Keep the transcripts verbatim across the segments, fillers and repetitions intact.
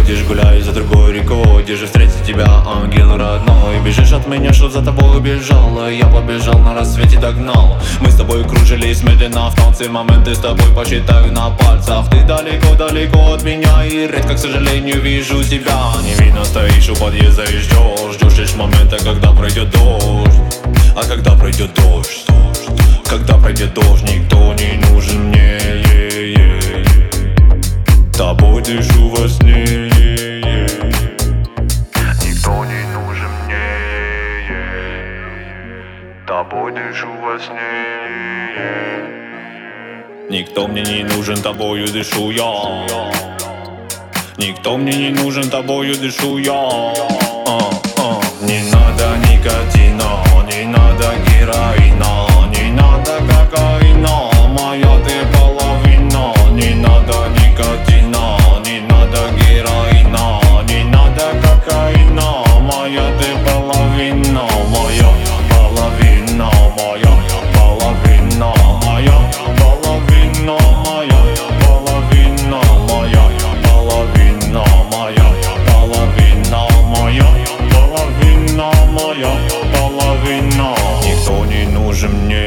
ходишь, гуляешь за другой рекой, где же встретить тебя, ангел родной? Бежишь от меня, что за тобой убежала, я побежал, на рассвете догнал. Мы с тобой кружились медленно в танце, моменты с тобой посчитаю на пальцах. Ты далеко-далеко от меня, и редко, к сожалению, вижу тебя. Не видно, стоишь у подъезда и ждешь, ждешь лишь момента, когда пройдет дождь. А когда пройдет дождь, когда пройдет дождь, никто не нужен мне. Тобой дышу во сне. Никто не нужен мне. Тобой дышу во сне. Никто мне не нужен, тобою дышу я. Никто мне не нужен, тобою дышу я. а, а. Не надо никотина, не надо героина, не надо кокаина, моя ты половина. Не надо никотина, не надо героина, не надо кокаина, моя ты половина. Моя половина, моя половина, моя половина, моя половина, моя половина, моя половина, моя половина, моя половина. Никто не нужен мне,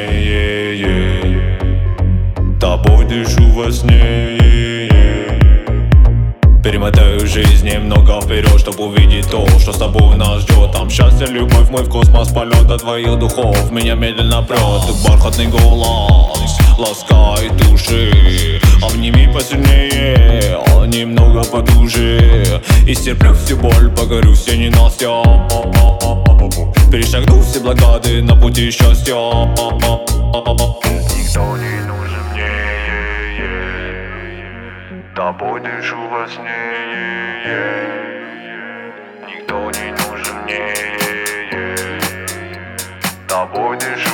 тобой дышу во сне. Перемотаю жизнь немного вперед, чтобы увидеть то, что с тобой нас ждет. Там счастье, любовь, мой в космос полет от твоих духов. Меня медленно прет, и бархатный голос ласкает души. Обними посильнее, немного потуже, и стерплю всю боль, погорю все ненастья. Перешагну все блокады на пути счастья. Никто не нужен мне, тобой дышу во сне. Никто не нужен мне, тобой дышу.